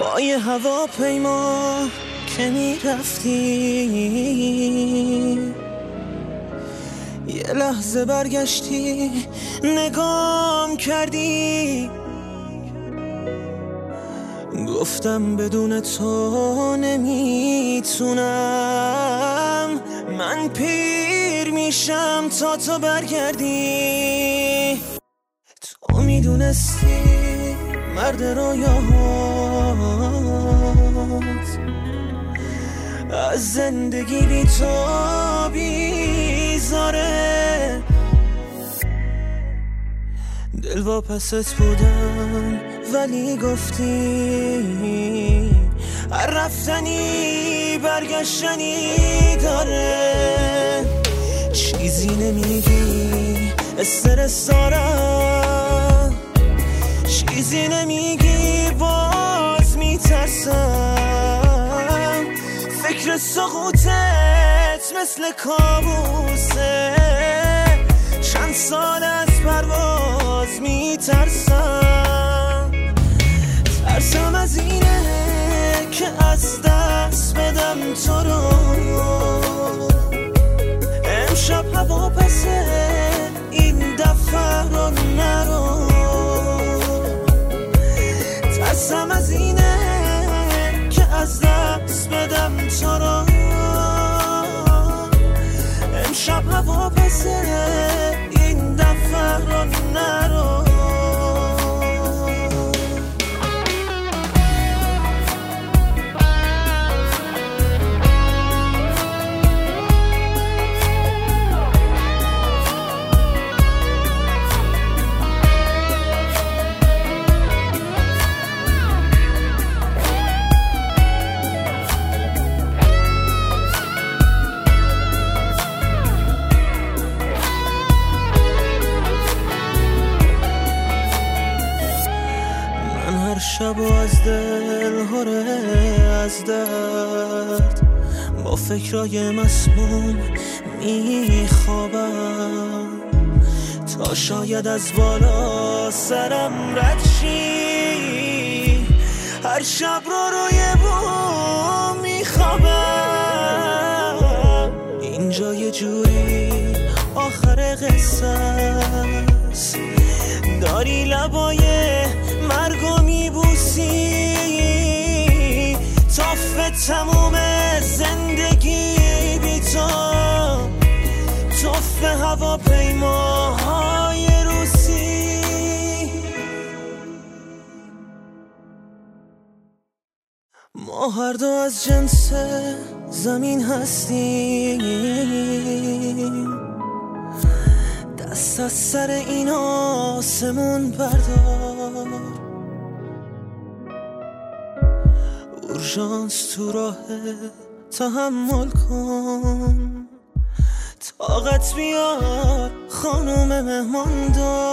با یه هواپیما که میرفتی، یه لحظه برگشتی نگام کردی، گفتم بدون تو نمیتونم، من پیر میشم تا تو برگردی. تو میدونستی مرد رویاهات از زندگی بی تو بیزاره، دل واپست بودم ولی گفتی هر رفتنی برگشتنی داره. چیزی نمیگی استرس دارم، چیزی نمیگی باز میترسم، فکر سقوطت مثل کابوسه، چند سال از پرواز میترسم، ترسم از اینه که از دست بدم تو رو. امشب هواپسه این دفعه رو نرو، ترسم از اینه که از دست بدم تو رو. امشب هواپسه این دفعه رو نرو. شب و از دل هره از درد، با فکرای مسموم میخوابم، تا شاید از بالا سرم رد شی، هر شب روی بوم میخوابم. اینجا یه جوری آخر قصه است، داری لبای مرگو میبوسی، تاف تموم زندگی بی تو، تاف هواپیماهای روسی. ما هر دو از جنس زمین هستیم، دست از سر این آسمون بردار، اورژانس تو راه تحمل کن، طاقت بیار خانوم مهمان دار.